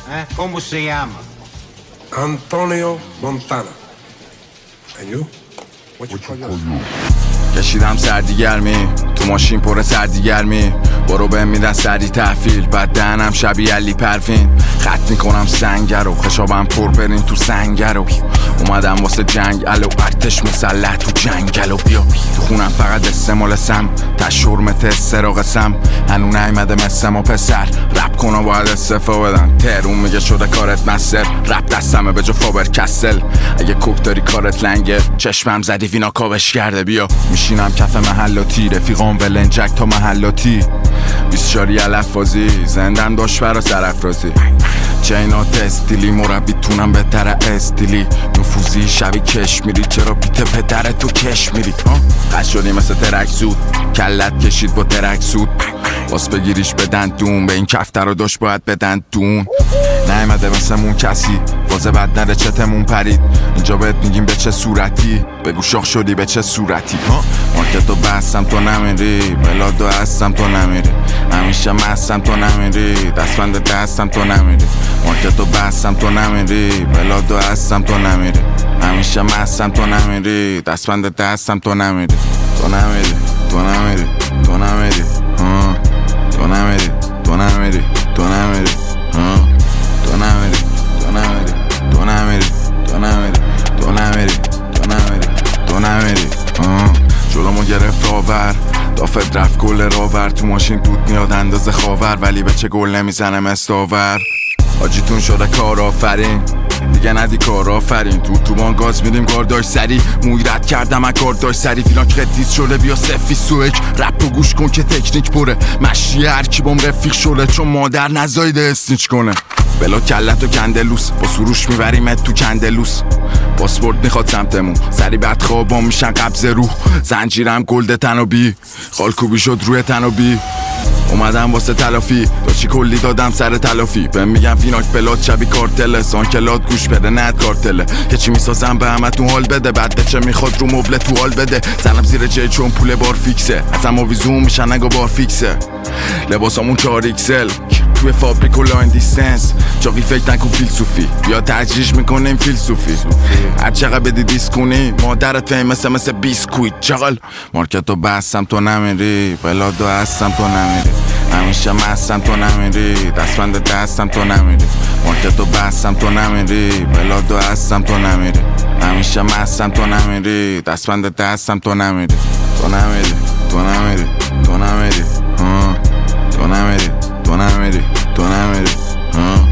¿Cómo se llama? Antonio Montana. And you? What you call yourself? کشیدم سردی گرمی تو ماشین پر سردی گرمی برو بهم میدن سردی تحویل بعد دهنم شبیه علی پروین خط میکنم سنگر رو خشابم پر برین تو سنگر رو اومدم واسه جنگ الو ارتش مسلح تو جنگل و بیا تو خونم فقط استعمال سم تشورمت استراغ سم هنو نیمده مثل ما پسر رپ کنم باید استفا بدن ترون میگه شده کارت مستر رپ دستمه به جا فابر کسل اگه کوک داری کارت لنگه چشمم زدی وینا کابش کرده بیا میشینم کف محلاتی رفیقام ولنجک تا محلاتی 24 لفاظی زندم داشت برا سرافرازی چینات استیلی مربی تونم بهتره استیلی نفوذی شبی کش میری چرا بیت پدر تو کش میری قد شدی مثل ترک زود کلت کشید با ترک سود باس بگیریش بدن دون به این کفتر رو داشت باید بدن دون نیمده مثل مون کسی وازه بد نده چتمون پرید اینجا بهت میگیم به چه صورتی بگو شاخ شدی به چه صورتی مارکتو بستم تو نمیری بلادو هستم تو نمیری همیشه مستم تو نمیری دستبند دستم تو نمیری مارکتو بستم تو نمیری بلادو هستم تو نمیری همیشه مستم تو نمیری دستبند دستم تو نمیری تو نمیری تو نمیری تو نمیری تو نمیری تو نمیری تو نمیری تو نمیری تو نمیری تو نمیری تو نمیری تو نمیری تو نمیری تو نمیری جلومو گرفت آور دافت رفت گل راور تو ماشین دود میاد اندازه خاور ولی به چه گل نمیزنه مستاور آجیتون شده کار آفرین دیگه ندی کار آفرین تو بان گاز میدیم کار داشت سری موی رد کردم اکار داشت سری فیلان کردیز شده بیا سفی سوک رپ تو گوش کن که تکنیک پره مشی هر کی بام رفیق شده چون مادر نزایده اسنیچ کنه بلا کلت و کندلوس با سروش میبریمت تو کندلوس پاسپورت میخواد سمتمون سری بعد خوابام میشن قبض روح زنجیرم گلد تنابی خالکوبی شد روی تنابی اومدم واسه تلافی داشتی کلی دادم سر تلافی بهم میگم فیناک پلات شبی کارتله سان کلات گوش بده ند کارتله که چی میسازم به همه تو حال بده بعد چه میخواد رو مبل تو حال بده زنم زیر جای چون پول بار فیکسه ازم آویزون میشن نگا بار فیکسه لباسامون 4 ایکسل توی فابریک و لاین دیستنس چاقی فکر نکن فیلسوفی بیا تجریش میکنیم فیلسوفی هر چقدر بدی دیس کنی مادرت فهم مثل بیسکویت چقل مارکتو بستم تو نمیری بلادو هستم تو نمیری همیشه مستم تو نمیری دستبند دستم تو نمیری مارکتو بستم تو نمیری بلادو هستم تو نمیری همیشه مستم تو نمیری دستبند دستم تو نمیری تو نمیری تو نمیری تو نمیری تو نمیری تو نمیری تو نمیری